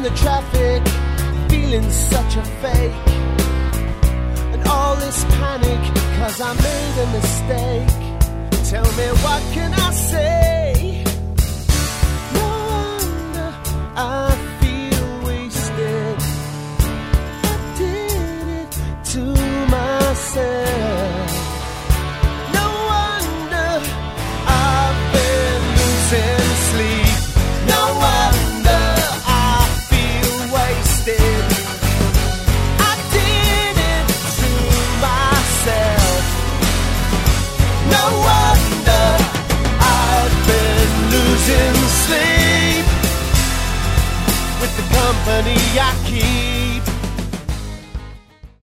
the traffic, feeling such a fake. And all this panic, cause I made a mistake. Tell me, what can I say? No wonder I feel wasted. I did it to myself. No wonder I've been losing sleep. No wonder I feel wasted. I did it to myself. No wonder I've been losing sleep with the company I keep.